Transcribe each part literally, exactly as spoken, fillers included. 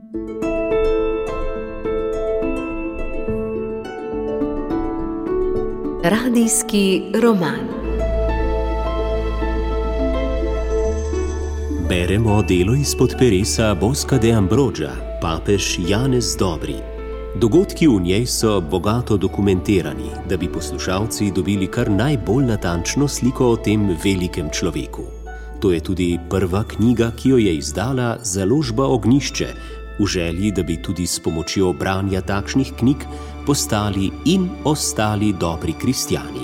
Radijski roman. Beremo delo izpod peresa Bosca de Ambroggia, papež Janez Dobri. Dogodki v njej so bogato dokumentirani, da bi poslušalci dobili kar najbolj natančno sliko o tem velikem človeku. To je tudi prva knjiga, ki jo je izdala založba Ognjišče, v želji, da bi tudi s pomočjo branja takšnih knjig postali in ostali dobri kristjani.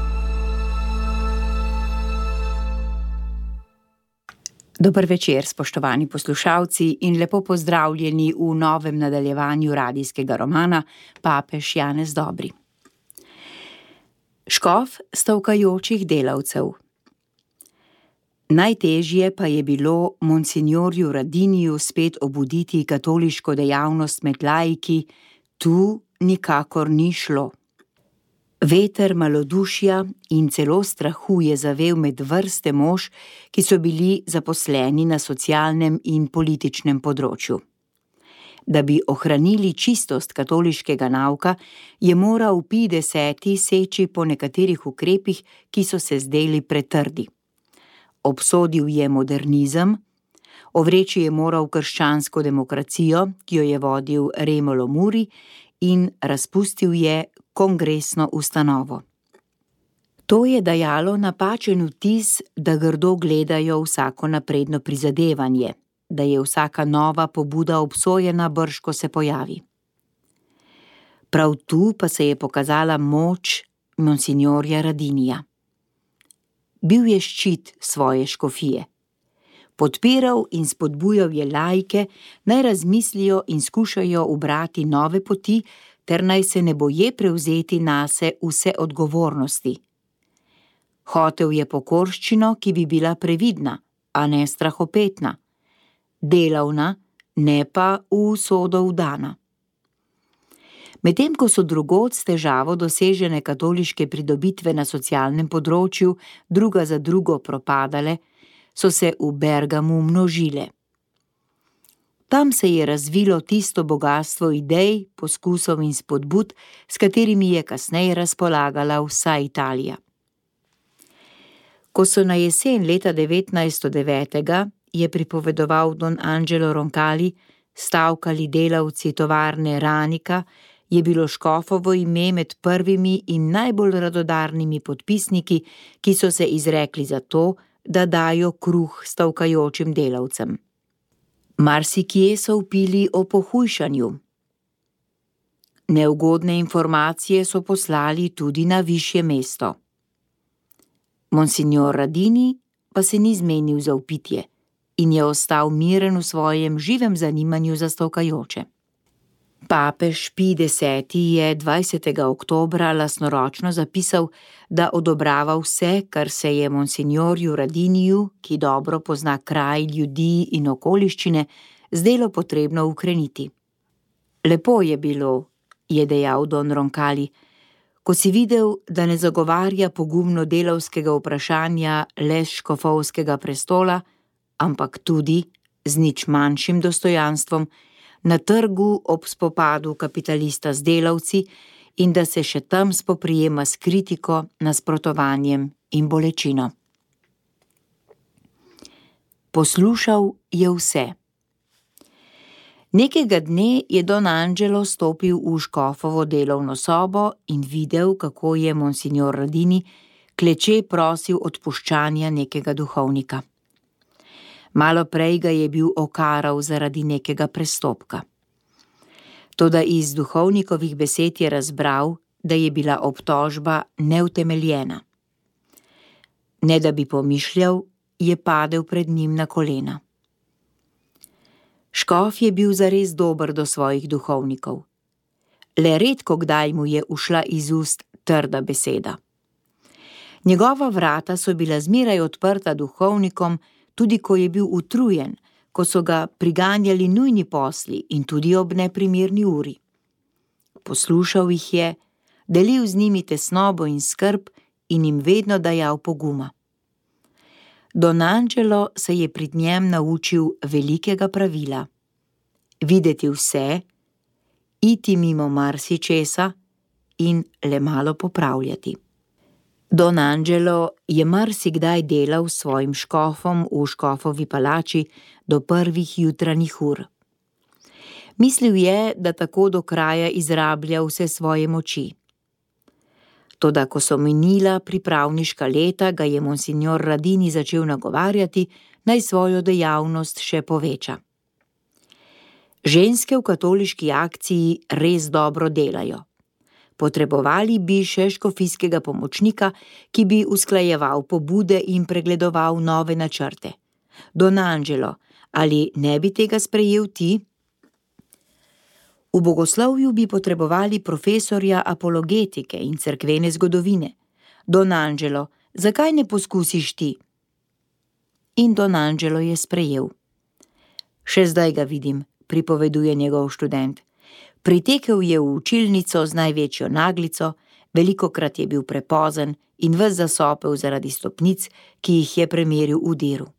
Dober večer, spoštovani poslušalci, in lepo pozdravljeni v novem nadaljevanju radijskega romana Papež Janez Dobri. Škof stavkajočih delavcev. Najtežje pa je bilo monsignorju Radiniju spet obuditi katoliško dejavnost med laiki, tu nikakor ni šlo. Veter malodušja in celo strahu je zavel med vrste mož, ki so bili zaposleni na socialnem in političnem področju. Da bi ohranili čistost katoliškega nauka, je moral Pij deseti seči po nekaterih ukrepih, ki so se zdeli pretrdi. Obsodil je modernizem, ovreči je moral krščansko demokracijo, ki jo je vodil Remolo Muri, in razpustil je kongresno ustanovo. To je dajalo napačen vtis, da grdo gledajo vsako napredno prizadevanje, da je vsaka nova pobuda obsojena brž, ko se pojavi. Prav tu pa se je pokazala moč monsignorja Radinija. Bil je ščit svoje škofije. Podpiral in spodbujal je laike, naj razmislijo in skušajo ubrati nove poti, ter naj se ne boje prevzeti nase vse odgovornosti. Hotel je pokorščino, ki bi bila previdna, a ne strahopetna, delavna, ne pa v usodo vdana. Medtem ko so drugod s težavo dosežene katoliške pridobitve na socialnem področju druga za drugo propadale, so se v Bergamu množile. Tam se je razvilo tisto bogastvo idej, poskusov in spodbud, s katerimi je kasneje razpolagala vsa Italija. Ko so na jesen leta devetnajststo devetega, je pripovedoval don Angelo Roncalli, stavkali delavci tovarne Ranika, je bilo škofovo ime med prvimi in najbolj radodarnimi podpisniki, ki so se izrekli za to, da dajo kruh stavkajočim delavcem. Marsikje so vpili o pohujšanju. Neugodne informacije so poslali tudi na višje mesto. Monsignor Radini pa se ni zmenil za vpitje in je ostal miren v svojem živem zanimanju za stavkajoče. Papež Pij deseti je dvajsetega oktobra lastnoročno zapisal, da odobrava vse, kar se je monsignorju Radiniju, ki dobro pozna kraj, ljudi in okoliščine, zdelo potrebno ukreniti. Lepo je bilo, je dejal don Roncalli, ko si videl, da ne zagovarja pogumno delavskega vprašanja le škofovskega prestola, ampak tudi, z nič manjšim dostojanstvom, na trgu ob spopadu kapitalista z delavci in da se še tam spoprijema s kritiko, nasprotovanjem in bolečino. Poslušal je vse. Nekega dne je don Angelo stopil v škofovo delovno sobo in videl, kako je monsignor Radini kleče prosil odpuščanja nekega duhovnika. Malo prej ga je bil okaral zaradi nekega prestopka. Toda iz duhovnikovih besed je razbral, da je bila obtožba neutemeljena. Ne da bi pomišljal, je padel pred njim na kolena. Škof je bil zares dober do svojih duhovnikov. Le redko kdaj mu je ušla iz ust trda beseda. Njegova vrata so bila zmeraj odprta duhovnikom, tudi ko je bil utrujen, ko so ga priganjali nujni posli in tudi ob neprimerni uri. Poslušal jih je, delil z njimi tesnobo in skrb in jim vedno dajal poguma. Don Angelo se je pri njem naučil velikega pravila. videti vse, iti mimo marsičesa in le malo popravljati. Don Angelo je marsikdaj delal s svojim škofom v škofovi palači do prvih jutranjih ur. Mislil je, da tako do kraja izrablja vse svoje moči. Toda ko so minila pripravniška leta, ga je monsignor Radini začel nagovarjati, naj svojo dejavnost še poveča. Ženske v katoliški akciji res dobro delajo. Potrebovali bi še škofijskega pomočnika, ki bi usklajeval pobude in pregledoval nove načrte. Don Angelo, ali ne bi tega sprejel ti? V bogoslovju bi potrebovali profesorja apologetike in cerkvene zgodovine. Don Angelo, zakaj ne poskusiš ti? In Don Angelo je sprejel. Še zdaj ga vidim, pripoveduje njegov študent. Pritekel je v učilnico z največjo naglico, velikokrat je bil prepozen in ves zasopel zaradi stopnic, ki jih je premeril v diru.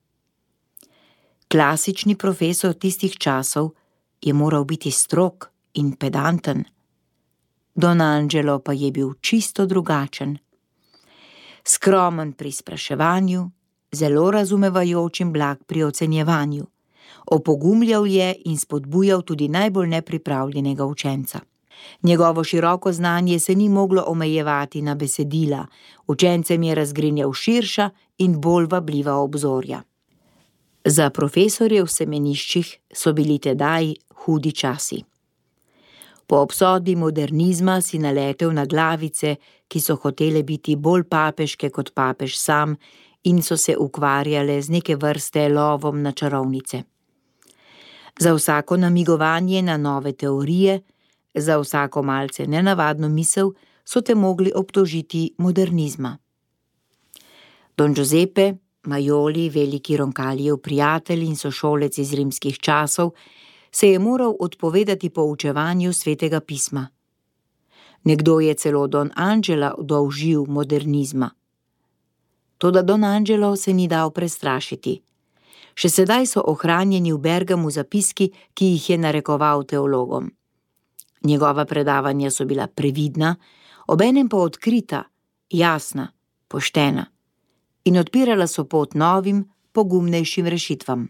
Klasični profesor tistih časov je moral biti strog in pedanten. Don Angelo pa je bil čisto drugačen. Skromen pri spraševanju, zelo razumevajoč in blag pri ocenjevanju. Opogumljal je in spodbujal tudi najbolj nepripravljenega učenca. Njegovo široko znanje se ni moglo omejevati na besedila, učencem je razgrinjal širša in bolj vabljiva obzorja. Za profesorje v semeniščih so bili tedaj hudi časi. Po obsodbi modernizma si naletel na glavice, ki so hotele biti bolj papeške kot papež sam in so se ukvarjale z neke vrste lovom na čarovnice. Za vsako namigovanje na nove teorije, za vsako malce nenavadno misel so te mogli obtožiti modernizma. Don Giuseppe Majoli, veliki Roncallijev prijatelj in sošolec iz rimskih časov, se je moral odpovedati poučevanju svetega pisma. Nekdo je celo Don Angela dolžil modernizma. Toda Don Angelo se ni dal prestrašiti. Še sedaj so ohranjeni v Bergamu zapiski, ki jih je narekoval teologom. Njegova predavanja so bila previdna, obenem pa odkrita, jasna, poštena in odpirala so pot novim, pogumnejšim rešitvam.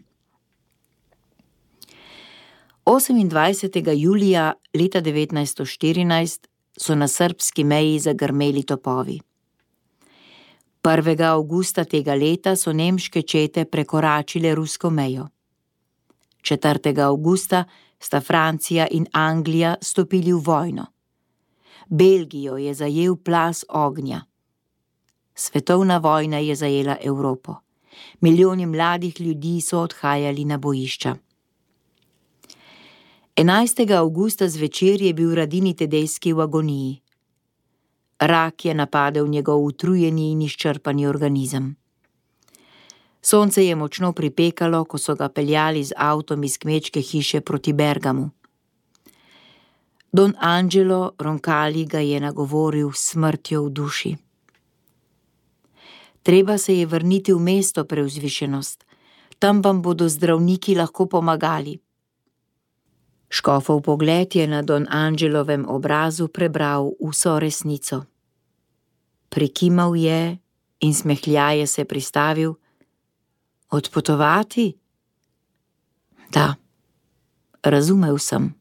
osemindvajsetega julija leta devetnajststo štirinajst so na srbski meji zagrmeli topovi. prvega avgusta tega leta so nemške čete prekoračile rusko mejo. četrtega avgusta sta Francija in Anglija stopili v vojno. Belgijo je zajel plaz ognja. Svetovna vojna je zajela Evropo. Milijoni mladih ljudi so odhajali na bojišča. enajstega avgusta zvečer je bil Radini Tedejski v agoniji. Rak je napadel njegov utrujeni in izčrpani organizem. Sonce je močno pripekalo, ko so ga peljali z avtom iz kmečke hiše proti Bergamu. Don Angelo Roncalli ga je nagovoril s smrtjo v duši. Treba se je vrniti v mesto, Preuzvišenost. Tam vam bodo zdravniki lahko pomagali. Škofov pogled je na Don Angelovem obrazu prebral vso resnico. Prikimal je in smehljaje se pristavil. Odpotovati? Da, razumel sem.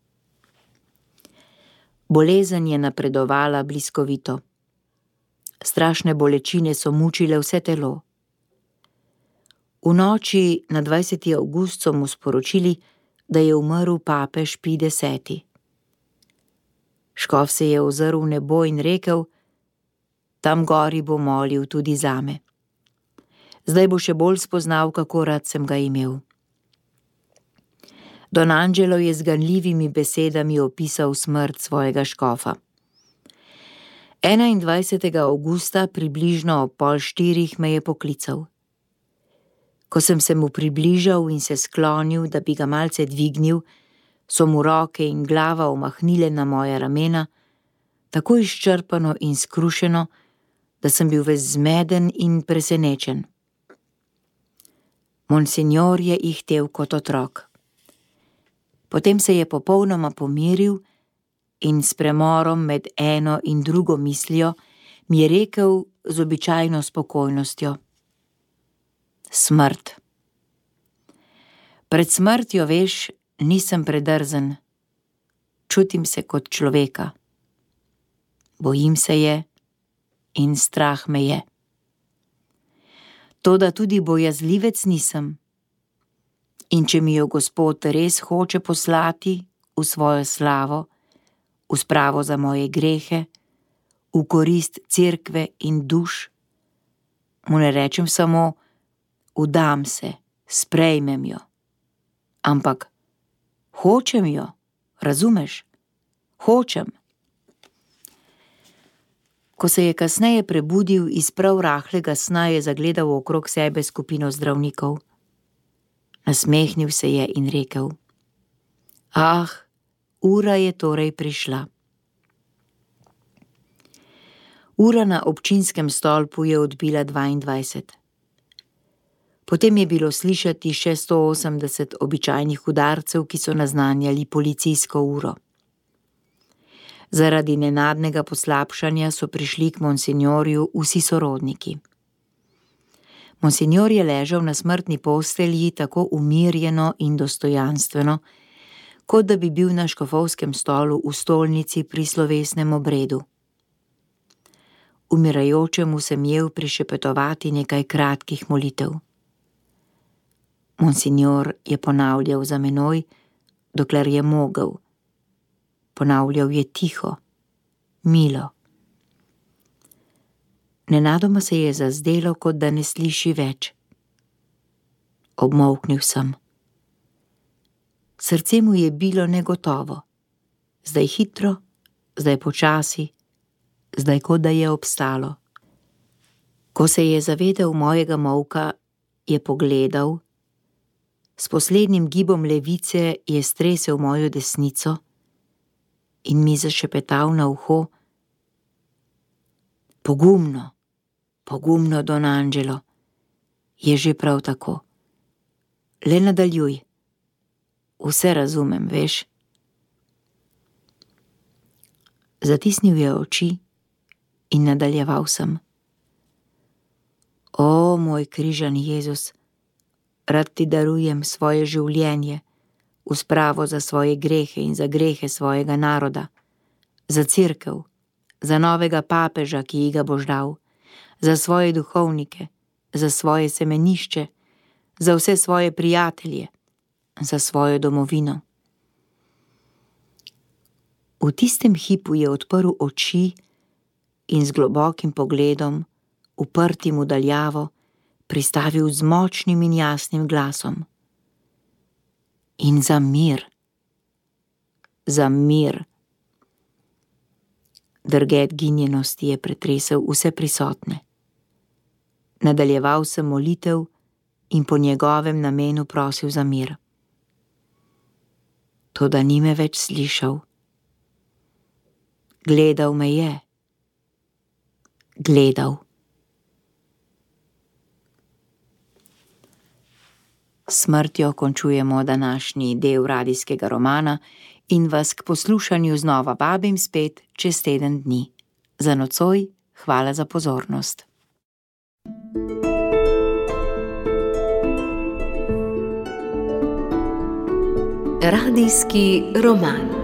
Bolezen je napredovala bliskovito. Strašne bolečine so mučile vse telo. V noči na dvajseti avgust so mu sporočili, da je umrl papež Pij deseti. Škof se je ozrl v nebo in rekel, tam gori bo molil tudi zame. Zdaj bo še bolj spoznal, kako rad sem ga imel. Don Angelo je z ganljivimi besedami opisal smrt svojega škofa. enaindvajsetega avgusta približno ob pol štirih me je poklical. Ko sem se mu približal in se sklonil, da bi ga malce dvignil, so mu roke in glava omahnile na moja ramena, tako izčrpano in skrušeno, da sem bil ves zmeden in presenečen. Monsignor je ihtel kot otrok. Potem se je popolnoma pomiril in s premorom med eno in drugo mislijo mi je rekel z običajno spokojnostjo: Smrt. Pred smrtjo, veš, nisem predrzen. Čutim se kot človeka. Bojim se je in strah me je. Toda tudi bojazljivec nisem. In če mi jo Gospod res hoče poslati v svojo slavo, v spravo za moje grehe, v korist cerkve in duš, mu ne rečem samo: vdam se, sprejmem jo. Ampak hočem jo, razumeš? Hočem. Ko se je kasneje prebudil iz prav rahlega sna, je zagledal okrog sebe skupino zdravnikov. Nasmehnil se je in rekel: Ah, ura je torej prišla. Ura na občinskem stolpu je odbila dvaindvajset. Potem je bilo slišati še sto osemdeset običajnih udarcev, ki so naznanjali policijsko uro. Zaradi nenadnega poslabšanja so prišli k monsinjorju vsi sorodniki. Monsinjor je ležal na smrtni postelji tako umirjeno in dostojanstveno, kot da bi bil na škofovskem stolu v stolnici pri slovesnem obredu. Umirajočemu sem jel prišepetovati nekaj kratkih molitev. Monsinjor je ponavljal za menoj, dokler je mogel. Ponavljal je tiho, milo. Nenadoma se je zazdelo, kot da ne sliši več. Obmolknil sem. Srce mu je bilo negotovo. Zdaj hitro, zdaj počasi, zdaj kot da je obstalo. Ko se je zavedel mojega molka, je pogledal, s poslednjim gibom levice je stresel mojo desnico in mi zašepetal na uho: Pogumno, pogumno, Don Angelo, je že prav tako. Le nadaljuj. Vse razumem, veš. Zatisnil je oči in nadaljeval sem: O, moj križani Jezus, rad ti darujem svoje življenje v spravo za svoje grehe in za grehe svojega naroda, za cerkev, za novega papeža, ki ji ga boš dal, za svoje duhovnike, za svoje semenišče, za vse svoje prijatelje, za svojo domovino. V tistem hipu je odprl oči in z globokim pogledom, uprtim v daljavo, pristavil z močnim in jasnim glasom: In za mir, za mir. Drget ginjenosti je pretresel vse prisotne. Nadaljeval sem molitev in po njegovem namenu prosil za mir. Toda ni me več slišal. Gledal me je. Gledal. S smrtjo končujemo današnji del radijskega romana in vas k poslušanju znova vabim spet čez teden dni. Za nocoj hvala za pozornost. Radijski roman.